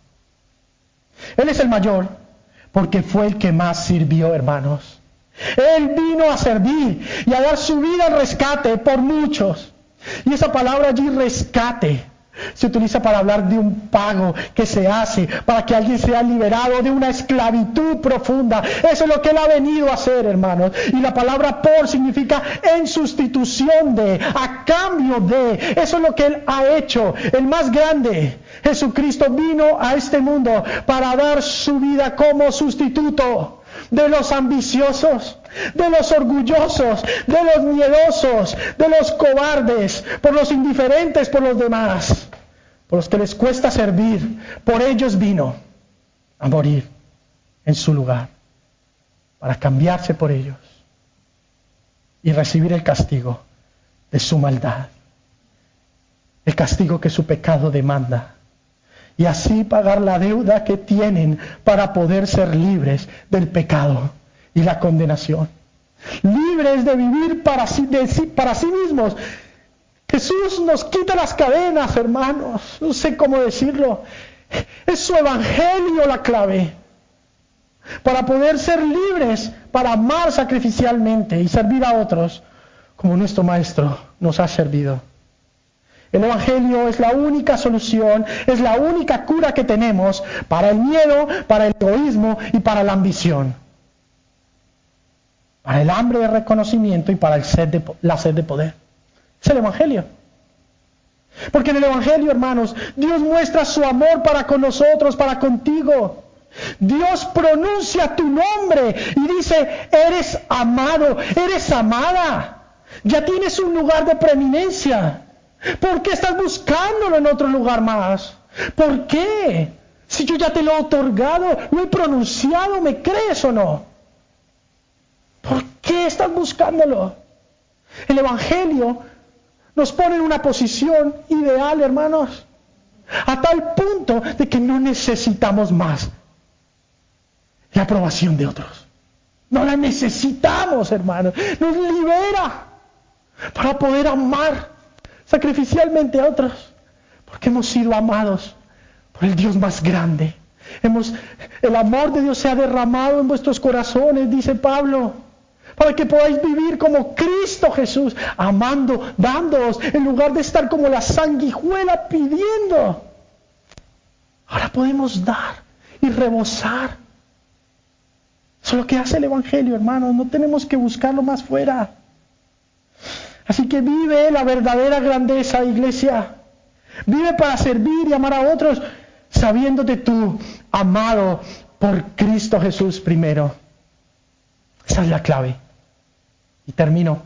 Él es el mayor porque fue el que más sirvió, hermanos. Él vino a servir y a dar su vida al rescate por muchos. Y esa palabra allí, rescate, se utiliza para hablar de un pago que se hace para que alguien sea liberado de una esclavitud profunda. Eso es lo que Él ha venido a hacer, hermanos. Y la palabra por significa en sustitución de, a cambio de. Eso es lo que Él ha hecho. El más grande, Jesucristo, vino a este mundo para dar su vida como sustituto de los ambiciosos, de los orgullosos, de los miedosos, de los cobardes, por los indiferentes, por los demás, por los que les cuesta servir. Por ellos vino a morir en su lugar, para cambiarse por ellos y recibir el castigo de su maldad, el castigo que su pecado demanda, y así pagar la deuda que tienen para poder ser libres del pecado y la condenación. Libres de vivir para sí, de sí, para sí mismos. Jesús nos quita las cadenas, hermanos. No sé cómo decirlo. Es su evangelio la clave para poder ser libres, para amar sacrificialmente y servir a otros como nuestro Maestro nos ha servido. El evangelio es la única solución, es la única cura que tenemos para el miedo, para el egoísmo y para la ambición. Para el hambre de reconocimiento y para el sed de, la sed de poder. Es el evangelio. Porque en el evangelio, hermanos, Dios muestra su amor para con nosotros, para contigo. Dios pronuncia tu nombre y dice, eres amado, eres amada. Ya tienes un lugar de preeminencia. ¿Por qué estás buscándolo en otro lugar más? ¿Por qué? Si yo ya te lo he otorgado, lo he pronunciado, ¿me crees o no? ¿Por qué estás buscándolo? El evangelio nos pone en una posición ideal, hermanos, a tal punto de que no necesitamos más la aprobación de otros. No la necesitamos, hermanos. Nos libera para poder amar sacrificialmente a otros, porque hemos sido amados por el Dios más grande. Hemos, el amor de Dios se ha derramado en vuestros corazones, dice Pablo, para que podáis vivir como Cristo Jesús, amando, dándoos, en lugar de estar como la sanguijuela pidiendo. Ahora podemos dar y rebosar. Eso es lo que hace el Evangelio, hermanos. No tenemos que buscarlo más fuera. Así que vive la verdadera grandeza, iglesia. Vive para servir y amar a otros, sabiéndote tú amado por Cristo Jesús primero. Esa es la clave. Y termino.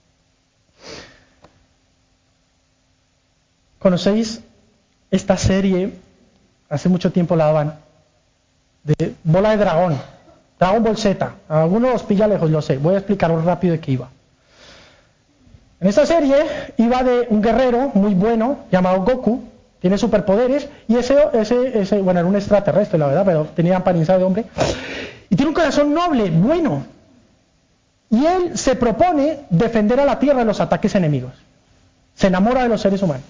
¿Conocéis esta serie? Hace mucho tiempo la daban. De Bola de Dragón. Dragon Ball Z. Algunos os pilla lejos, lo sé. Voy a explicaros rápido de qué iba. En esta serie iba de un guerrero muy bueno llamado Goku. Tiene superpoderes. Y ese, ese, ese bueno, era un extraterrestre, la verdad, pero tenía apariencia de hombre. Y tiene un corazón noble, bueno. Y él se propone defender a la Tierra de los ataques enemigos. Se enamora de los seres humanos.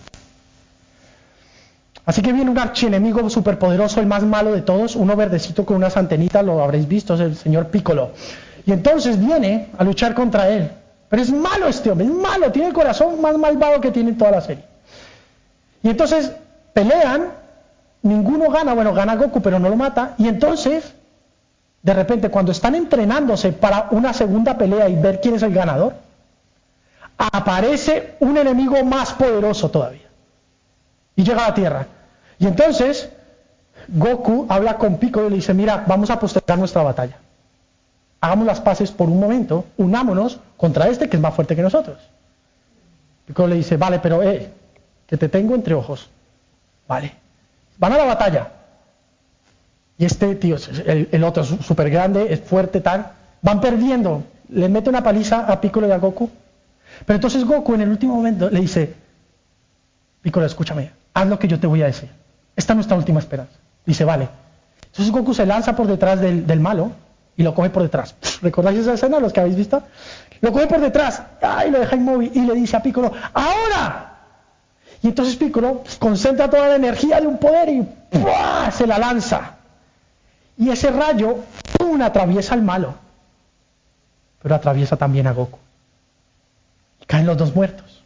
Así que viene un archienemigo superpoderoso, el más malo de todos, uno verdecito con unas antenitas, lo habréis visto, es el señor Piccolo. Y entonces viene a luchar contra él. Pero es malo este hombre, es malo, tiene el corazón más malvado que tiene en toda la serie. Y entonces pelean, ninguno gana, bueno, gana Goku, pero no lo mata. Y entonces, de repente, cuando están entrenándose para una segunda pelea y ver quién es el ganador, aparece un enemigo más poderoso todavía. Y llega a la Tierra. Y entonces, Goku habla con Piccolo y le dice, mira, vamos a postergar nuestra batalla. Hagamos las paces por un momento, unámonos contra este que es más fuerte que nosotros. Piccolo le dice, vale, pero eh, que te tengo entre ojos. Vale. Van a la batalla. Y este tío, el, el otro es súper grande, es fuerte, tal. Van perdiendo. Le mete una paliza a Piccolo y a Goku. Pero entonces Goku en el último momento le dice, Piccolo, escúchame, haz lo que yo te voy a decir. Esta es nuestra última esperanza. Dice, vale. Entonces Goku se lanza por detrás del, del malo y lo coge por detrás. ¿Recordáis esa escena, los que habéis visto? Lo coge por detrás, ¡ay! Lo deja inmóvil y le dice a Piccolo, ¡ahora! Y entonces Piccolo concentra toda la energía de un poder y ¡pua! Se la lanza. Y ese rayo ¡pum! Atraviesa al malo, pero atraviesa también a Goku. Y caen los dos muertos.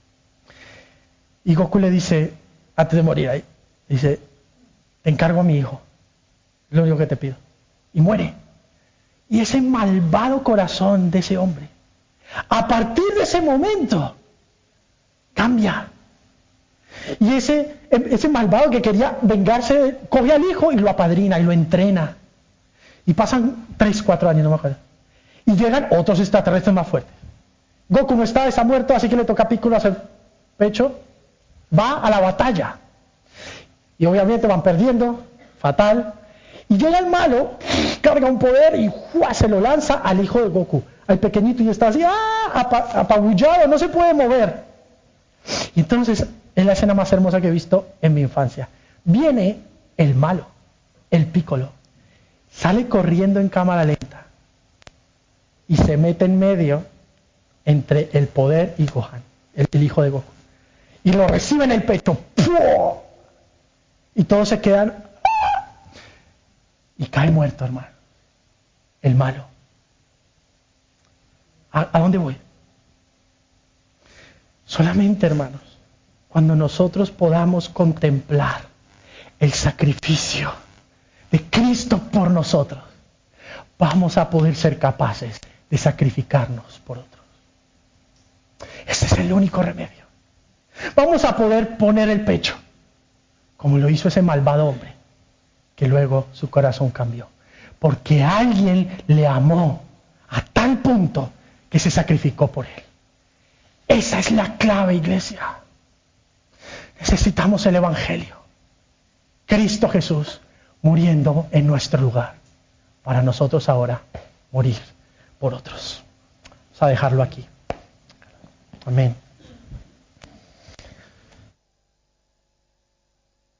Y Goku le dice, antes de morir ahí, dice, te encargo a mi hijo, es lo único que te pido. Y muere. Y ese malvado corazón de ese hombre, a partir de ese momento, cambia. Y ese, ese malvado que quería vengarse, coge al hijo y lo apadrina y lo entrena. Y pasan tres, cuatro años, no me acuerdo. Y llegan otros extraterrestres más fuertes. Goku no está, está muerto, así que le toca a Piccolo hacer pecho. Va a la batalla. Y obviamente van perdiendo, fatal. Y llega el malo, carga un poder y ¡jua! Se lo lanza al hijo de Goku, al pequeñito, y está así, ¡ah! Apa, apabullado, no se puede mover. Y entonces es la escena más hermosa que he visto en mi infancia. Viene el malo, el Piccolo, sale corriendo en cámara lenta y se mete en medio entre el poder y Gohan, el, el hijo de Goku. Y lo recibe en el pecho. ¡Puh! Y todos se quedan. ¡Ah! Y cae muerto, hermano. El malo. ¿A, ¿A dónde voy? Solamente, hermanos, cuando nosotros podamos contemplar el sacrificio de Cristo por nosotros, vamos a poder ser capaces de sacrificarnos por otros. Ese es el único remedio. Vamos a poder poner el pecho, como lo hizo ese malvado hombre, que luego su corazón cambió, porque alguien le amó a tal punto que se sacrificó por él. Esa es la clave, iglesia. Necesitamos el Evangelio. Cristo Jesús muriendo en nuestro lugar, para nosotros ahora morir por otros. Vamos a dejarlo aquí. Amén.